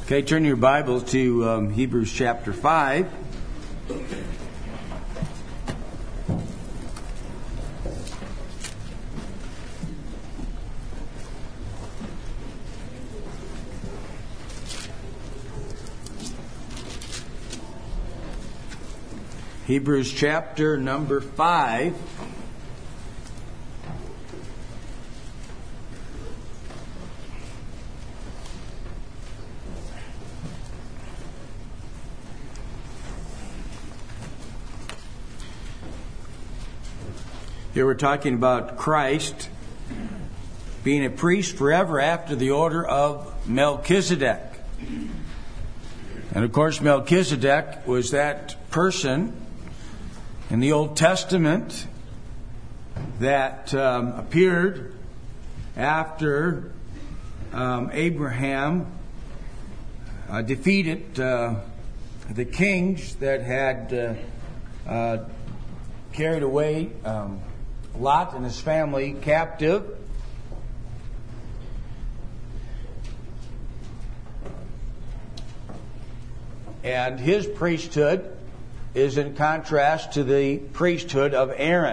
Okay, turn your Bibles to Hebrews chapter 5. Hebrews chapter number 5. Here we're talking about Christ being a priest forever after the order of Melchizedek. And of course, Melchizedek was that person in the Old Testament that appeared after Abraham defeated the kings that had carried away Lot and his family captive. And his priesthood is in contrast to the priesthood of Aaron.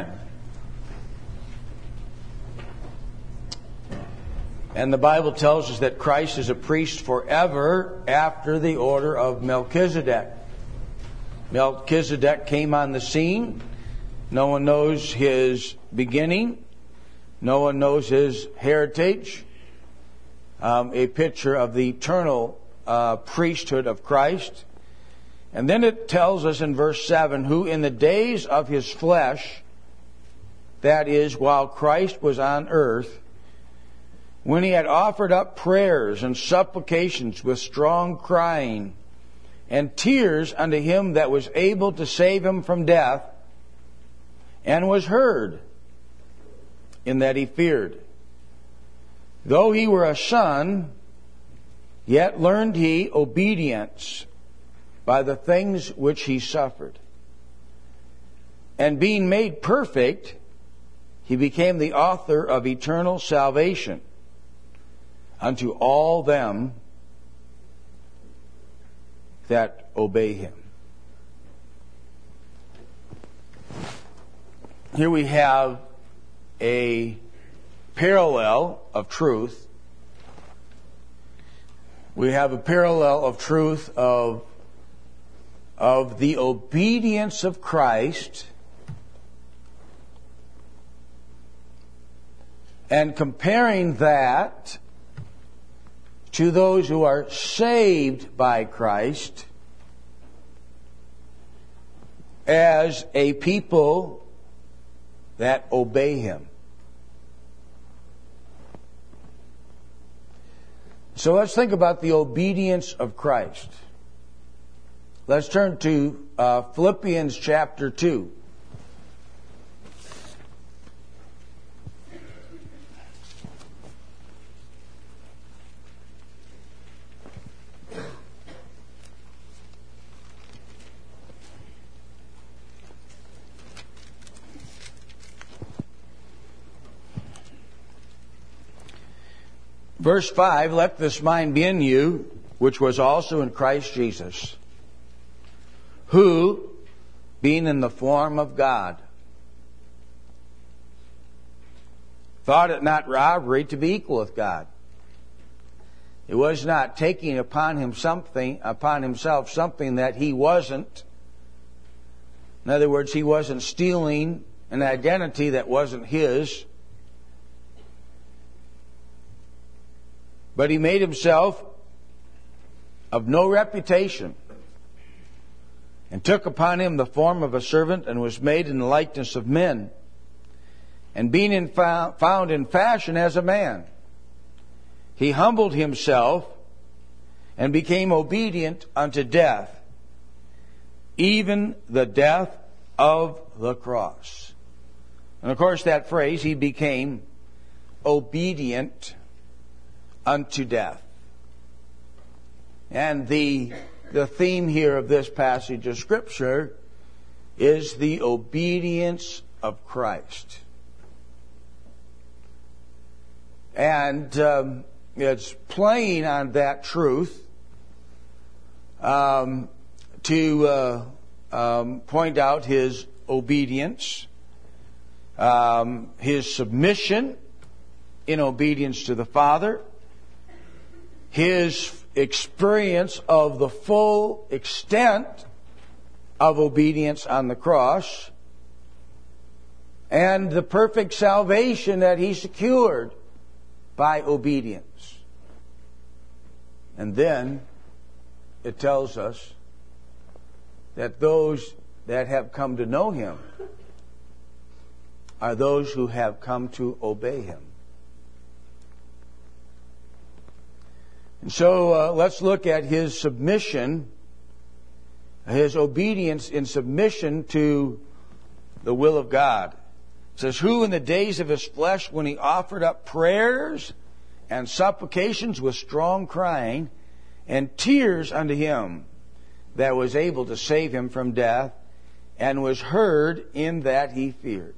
And the Bible tells us that Christ is a priest forever after the order of Melchizedek. Melchizedek came on the scene. No one knows his beginning. No one knows his heritage. A picture of the eternal priesthood of Christ. And then it tells us in verse 7, who in the days of his flesh, that is, while Christ was on earth, when he had offered up prayers and supplications with strong crying and tears unto him that was able to save him from death, and was heard, in that he feared. Though he were a son, yet learned he obedience by the things which he suffered. And being made perfect, he became the author of eternal salvation unto all them that obey him. Here we have a parallel of truth. We have a parallel of truth of the obedience of Christ, and comparing that to those who are saved by Christ as a people that obey him. So let's think about the obedience of Christ. Let's turn to Philippians chapter 2. Verse 5, let this mind be in you, which was also in Christ Jesus, who, being in the form of God, thought it not robbery to be equal with God. It was not taking upon himself something that he wasn't. In other words, he wasn't stealing an identity that wasn't his. But he made himself of no reputation, and took upon him the form of a servant, and was made in the likeness of men. And being found in fashion as a man, he humbled himself and became obedient unto death, even the death of the cross. And of course that phrase, he became obedient unto death. And the theme here of this passage of Scripture is the obedience of Christ. And it's playing on that truth to point out his obedience, his submission in obedience to the Father, his experience of the full extent of obedience on the cross, and the perfect salvation that he secured by obedience. And then it tells us that those that have come to know him are those who have come to obey him. And so let's look at his submission, his obedience in submission to the will of God. It says, who in the days of his flesh, when he offered up prayers and supplications with strong crying and tears unto him, that was able to save him from death, and was heard in that he feared.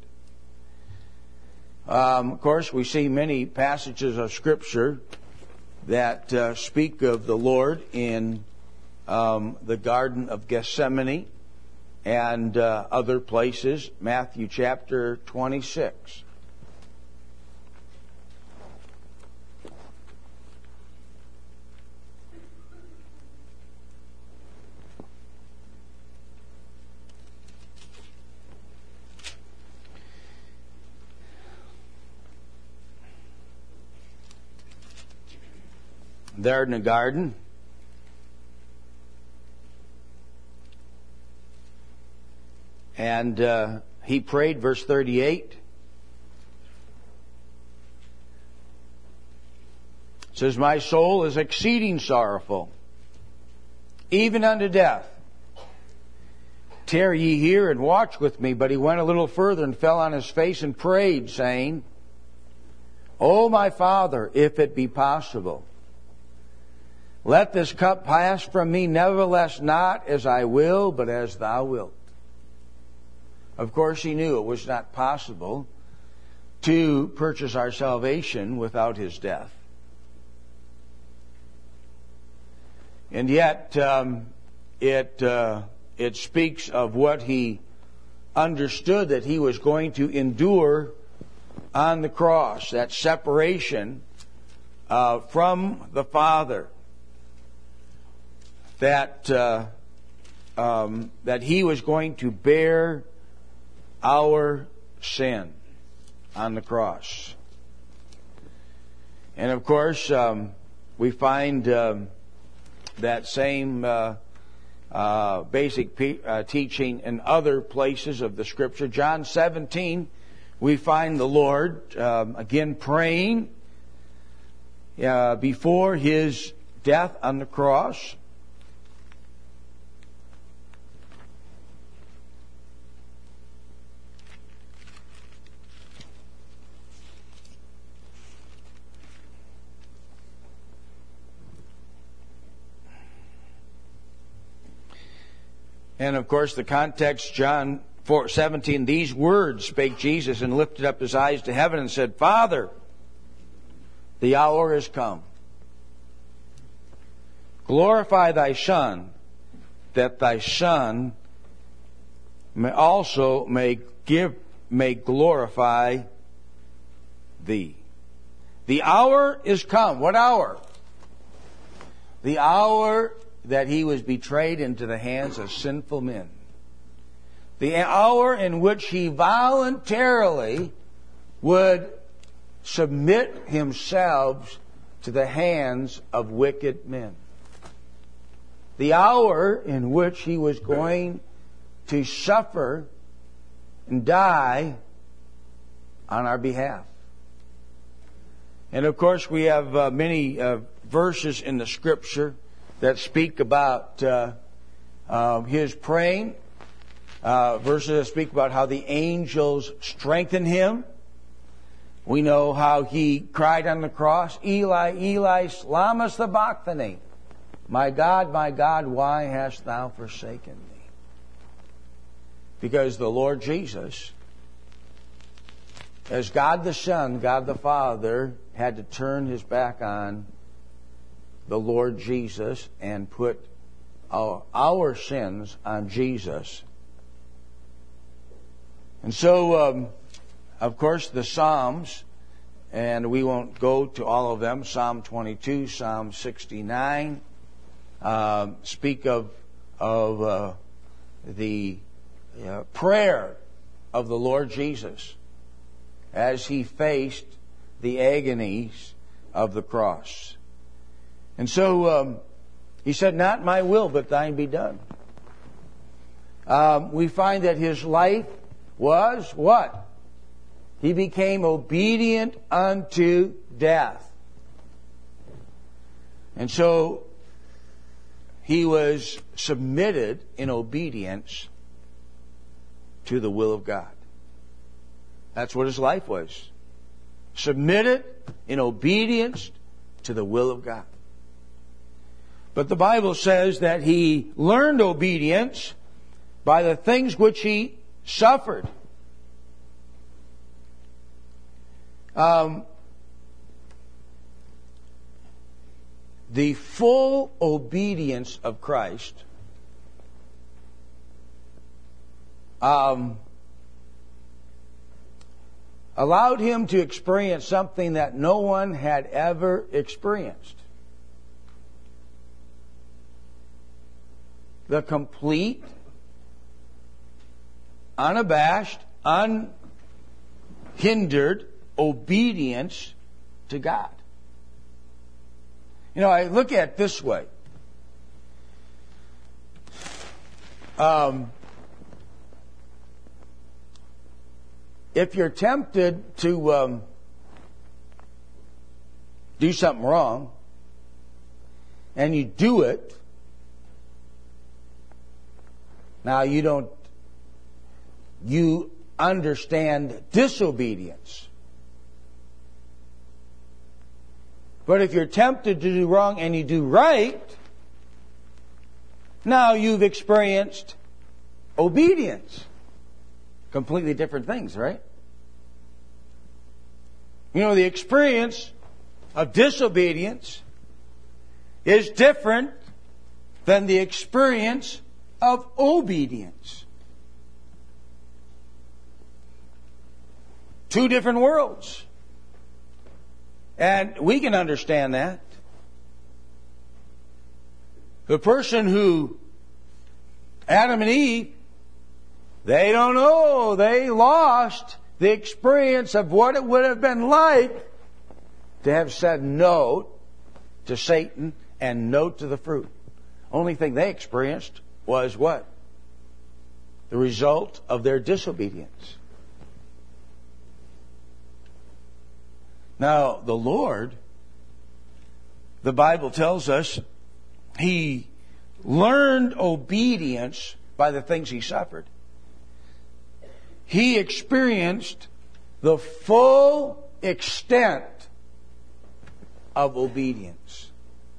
Of course, we see many passages of Scripture that speak of the Lord in the Garden of Gethsemane and other places. Matthew chapter 26. There in the garden, and he prayed, verse 38. It says, my soul is exceeding sorrowful, even unto death. Tarry ye here and watch with me. But he went a little further and fell on his face and prayed, saying, O my Father, if it be possible, let this cup pass from me, nevertheless not as I will, but as thou wilt. Of course, he knew it was not possible to purchase our salvation without his death. And yet, it speaks of what he understood that he was going to endure on the cross, that separation from the Father. That he was going to bear our sin on the cross. And of course, we find that same basic teaching in other places of the Scripture. John 17, we find the Lord again praying before his death on the cross. And of course, the context, John 4:17, these words spake Jesus and lifted up his eyes to heaven and said, Father, the hour is come. Glorify thy Son, that thy Son may glorify thee. The hour is come. What hour? The hour that he was betrayed into the hands of sinful men. The hour in which he voluntarily would submit himself to the hands of wicked men. The hour in which he was going to suffer and die on our behalf. And of course, we have many verses in the Scripture that speak about his praying. Verses that speak about how the angels strengthened him. We know how he cried on the cross, Eli, Eli, lama sabachthani. My God, why hast thou forsaken me? Because the Lord Jesus, as God the Son, God the Father, had to turn his back on the Lord Jesus and put our sins on Jesus. And so, of course, the Psalms, and we won't go to all of them, Psalm 22, Psalm 69, speak of the prayer of the Lord Jesus as He faced the agonies of the cross. And so He said, "Not my will, but thine be done." We find that His life was what? He became obedient unto death. And so He was submitted in obedience to the will of God. That's what His life was. Submitted in obedience to the will of God. But the Bible says that He learned obedience by the things which He suffered. The full obedience of Christ allowed Him to experience something that no one had ever experienced. The complete, unabashed, unhindered obedience to God. You know, I look at it this way. If you're tempted to do something wrong, and you do it, now you understand disobedience. But if you're tempted to do wrong and you do right, now you've experienced obedience. Completely different things, right? You know, the experience of disobedience is different than the experience of obedience. Two different worlds. And we can understand that. The person who, Adam and Eve, they don't know. They lost the experience of what it would have been like to have said no to Satan and no to the fruit. Only thing they experienced was what? The result of their disobedience. Now, the Lord, the Bible tells us, He learned obedience by the things He suffered. He experienced the full extent of obedience.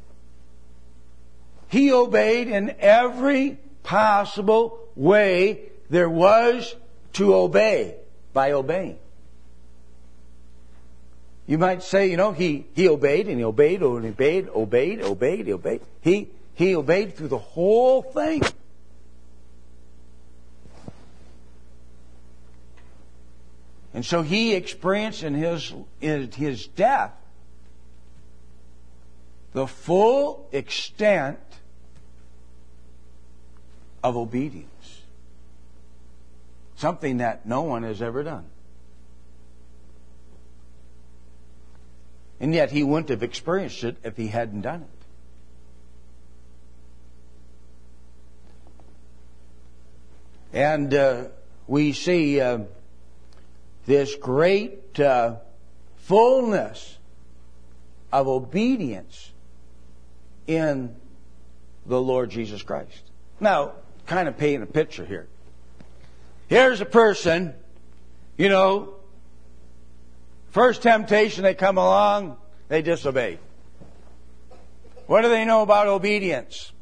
He obeyed in every possible way there was to obey by obeying. You might say, you know, he obeyed and he obeyed and he obeyed. He obeyed through the whole thing. And so He experienced in his death the full extent of obedience. Something that no one has ever done. And yet He wouldn't have experienced it if He hadn't done it. And we see this great fullness of obedience in the Lord Jesus Christ. Now, kind of painting a picture here. Here's a person, you know, first temptation they come along, they disobey. What do they know about obedience?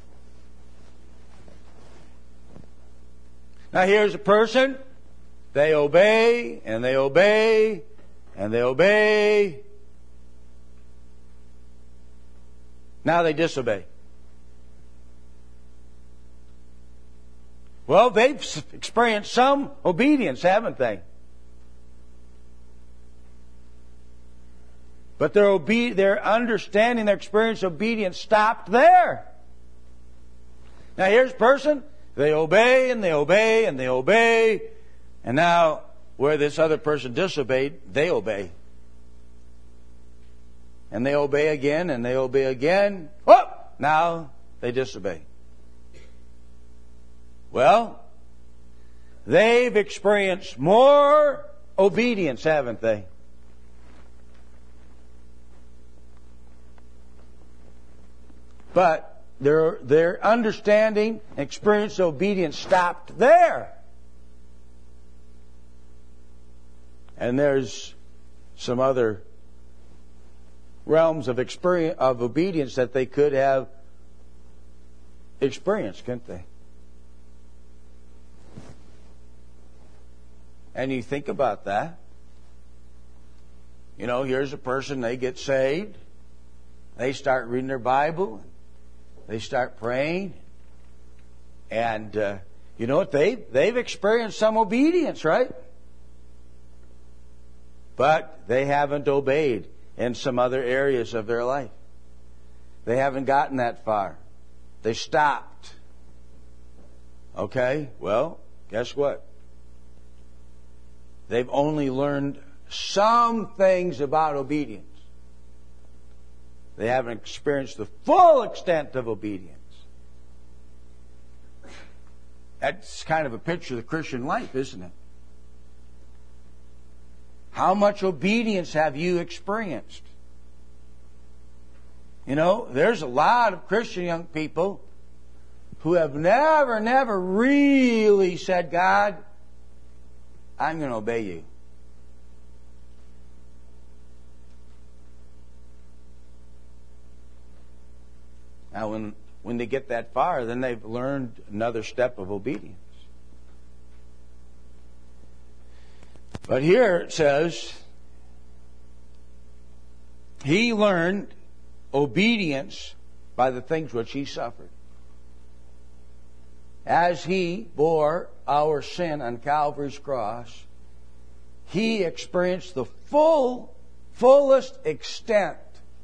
Now here's a person, they obey, and they obey, and they obey. Now they disobey. Well, they've experienced some obedience, haven't they? But their understanding, their experience of obedience stopped there. Now here's a person, they obey and they obey and they obey, and now where this other person disobeyed, they obey. And they obey again and they obey again. Oh! Now they disobey. Well, they've experienced more obedience, haven't they? But their understanding, experience of obedience stopped there. And there's some other realms of experience of obedience that they could have experienced, couldn't they? And you think about that. You know, here's a person, they get saved. They start reading their Bible. They start praying. And you know what? They've experienced some obedience, right? But they haven't obeyed in some other areas of their life. They haven't gotten that far. They stopped. Okay? Well, guess what? They've only learned some things about obedience. They haven't experienced the full extent of obedience. That's kind of a picture of the Christian life, isn't it? How much obedience have you experienced? You know, there's a lot of Christian young people who have never really said, God, I'm going to obey you. Now, when they get that far, then they've learned another step of obedience. But here it says, he learned obedience by the things which he suffered. As he bore our sin on Calvary's cross, he experienced the fullest extent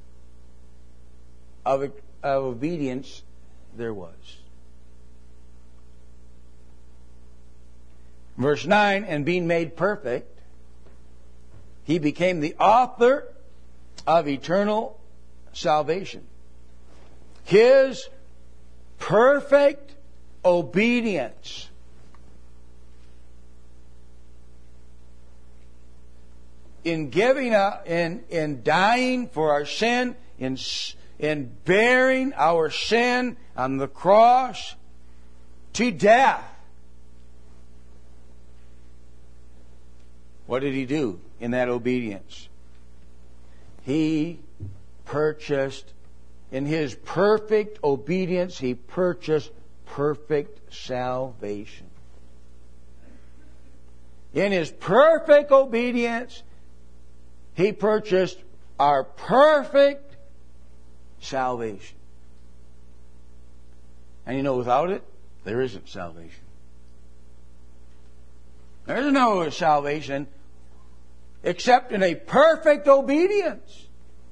of obedience there was. Verse 9, and being made perfect, he became the author of eternal salvation. His perfect obedience in giving up, in dying for our sin, in bearing our sin on the cross to death. What did he do in that obedience? He purchased, in his perfect obedience, he purchased perfect salvation. In his perfect obedience, he purchased our perfect salvation. And you know, without it, there isn't salvation. There is no salvation except in a perfect obedience.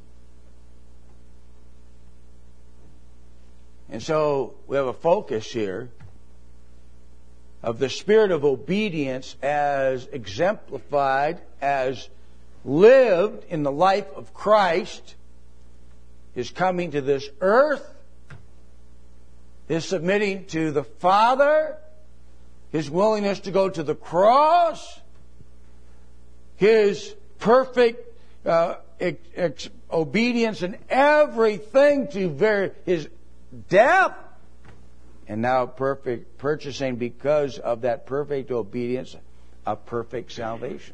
And so we have a focus here of the spirit of obedience as exemplified, as lived in the life of Christ, His coming to this earth, His submitting to the Father, His willingness to go to the cross, His perfect obedience in everything to His death, and now perfect purchasing, because of that perfect obedience, a perfect salvation.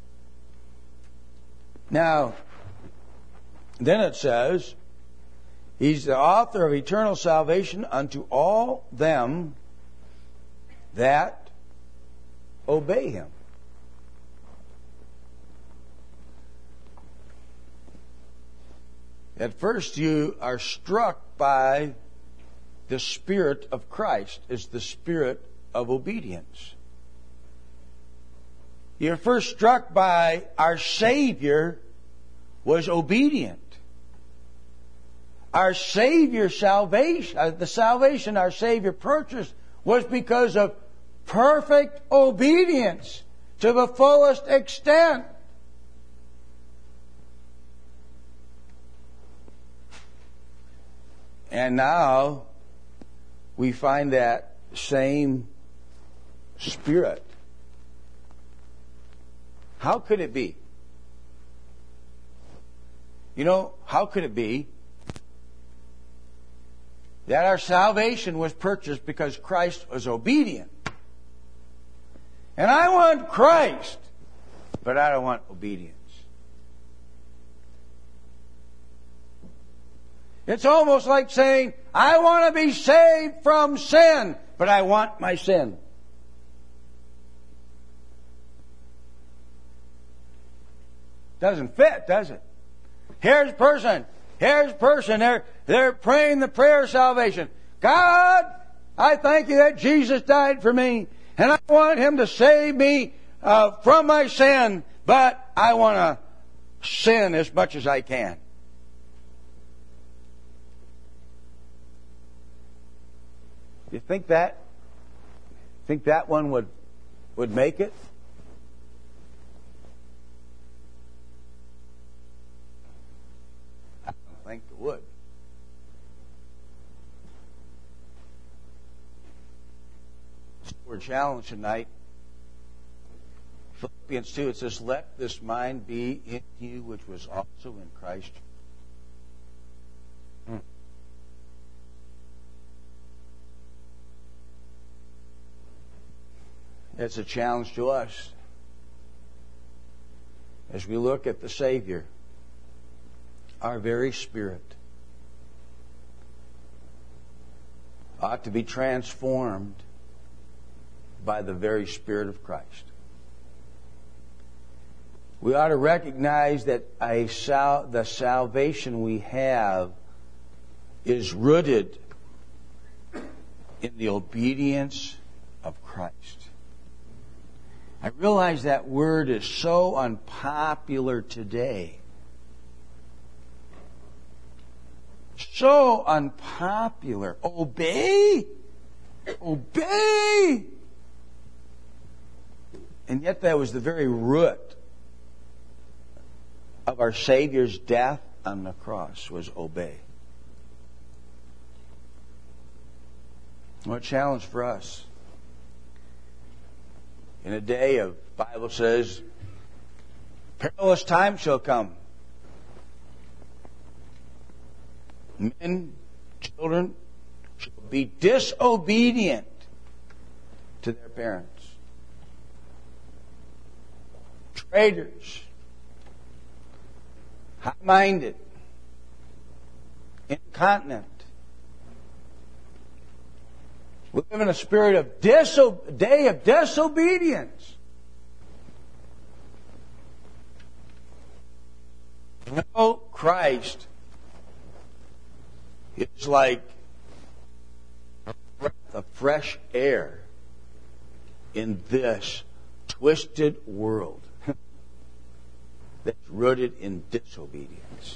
Now, then it says, He's the author of eternal salvation unto all them that obey Him. At first you are struck by the Spirit of Christ as the Spirit of obedience. You're first struck by our Savior was obedient. Our Savior's salvation, the salvation our Savior purchased was because of perfect obedience to the fullest extent. And now we find that same Spirit. How could it be? You know, how could it be that our salvation was purchased because Christ was obedient? And I want Christ, but I don't want obedience. It's almost like saying, I want to be saved from sin, but I want my sin. Doesn't fit, does it? Here's a person. They're praying the prayer of salvation. God, I thank you that Jesus died for me, and I want Him to save me from my sin, but I want to sin as much as I can. Do you think that one would make it? I don't think it would. So we're challenged tonight. Philippians 2, it says, let this mind be in you which was also in Christ. It's a challenge to us as we look at the Savior. Our very spirit ought to be transformed by the very Spirit of Christ. We ought to recognize that the salvation we have is rooted in the obedience of Christ. I realize that word is so unpopular today. So unpopular. Obey? Obey! And yet that was the very root of our Savior's death on the cross, was obey. What a challenge for us. In a day of, the Bible says, perilous times shall come. Men, children shall be disobedient to their parents. Traitors. High-minded. Incontinent. We live in a spirit of day of disobedience. You know, Christ is like a breath of fresh air in this twisted world that's rooted in disobedience.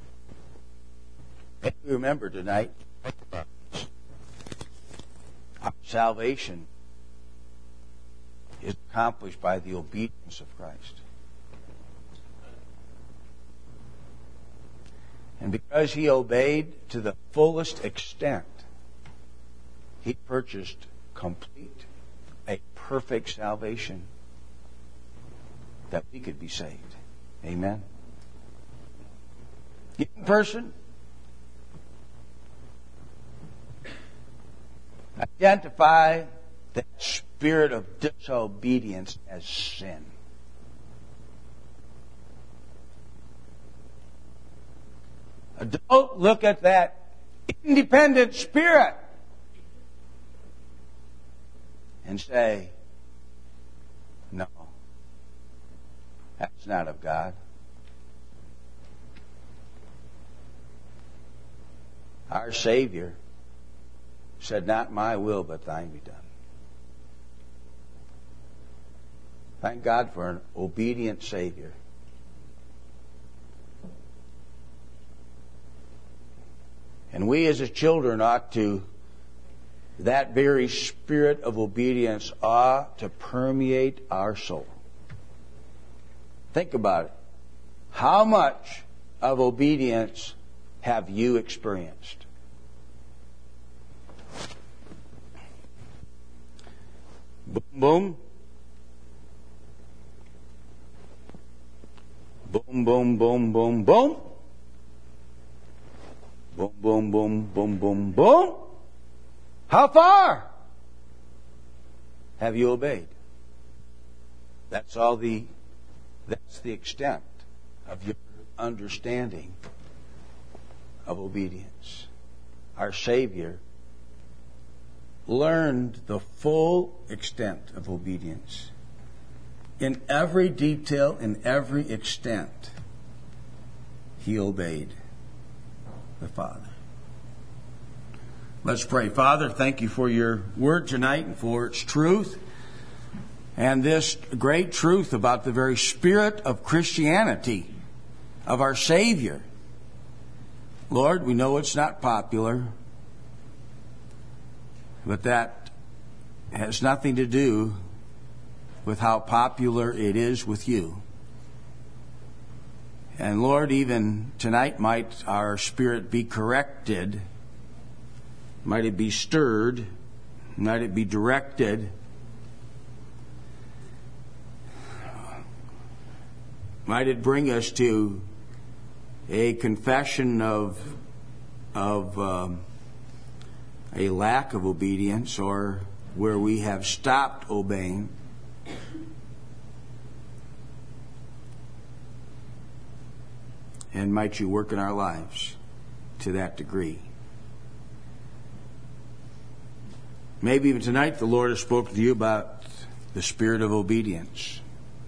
And we remember tonight, our salvation is accomplished by the obedience of Christ. And because He obeyed to the fullest extent, He purchased complete, a perfect salvation that we could be saved. Amen? Young person, identify that spirit of disobedience as sin. Adult, look at that independent spirit and say, no, that's not of God. Our Savior said, not my will, but thine be done. Thank God for an obedient Savior. And we as His children ought to, that very spirit of obedience ought to permeate our soul. Think about it. How much of obedience have you experienced? Boom, boom. Boom, boom, boom, boom, boom. Boom, boom, boom, boom, boom, boom. How far have you obeyed? That's the extent of your understanding of obedience. Our Savior learned the full extent of obedience. In every detail, in every extent, He obeyed the Father. Let's pray. Father, thank You for Your word tonight and for its truth. And this great truth about the very spirit of Christianity, of our Savior. Lord, we know it's not popular, but that has nothing to do with how popular it is with You. And Lord, even tonight might our spirit be corrected, might it be stirred, might it be directed, might it bring us to a confession of a lack of obedience, or where we have stopped obeying. And might You work in our lives to that degree. Maybe even tonight the Lord has spoken to you about the spirit of obedience.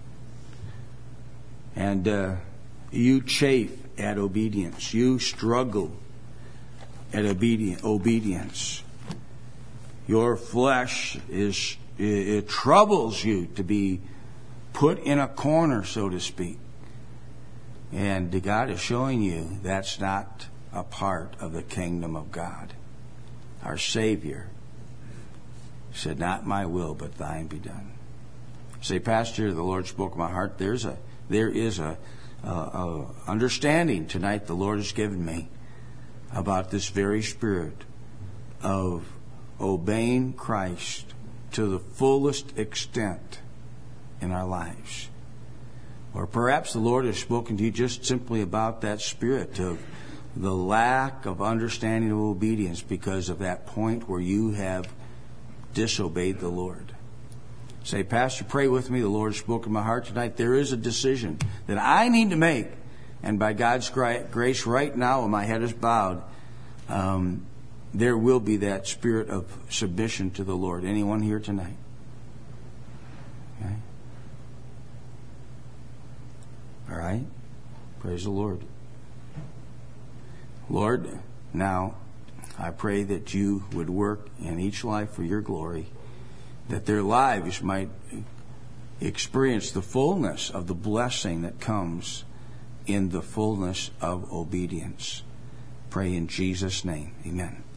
And you chafe at obedience. You struggle at obedience. Your flesh it troubles you to be put in a corner, so to speak. And God is showing you that's not a part of the kingdom of God. Our Savior said, "Not my will, but Thine be done." Say, Pastor, the Lord spoke to my heart. There is a understanding tonight the Lord has given me about this very spirit of obeying Christ to the fullest extent in our lives. Or perhaps the Lord has spoken to you just simply about that spirit of the lack of understanding of obedience because of that point where you have disobeyed the Lord. Say, Pastor, pray with me. The Lord has spoken to my heart tonight. There is a decision that I need to make. And by God's grace right now, when my head is bowed, there will be that spirit of submission to the Lord. Anyone here tonight? Okay. All right. Praise the Lord. Lord, now I pray that You would work in each life for Your glory, that their lives might experience the fullness of the blessing that comes in the fullness of obedience. Pray in Jesus' name. Amen.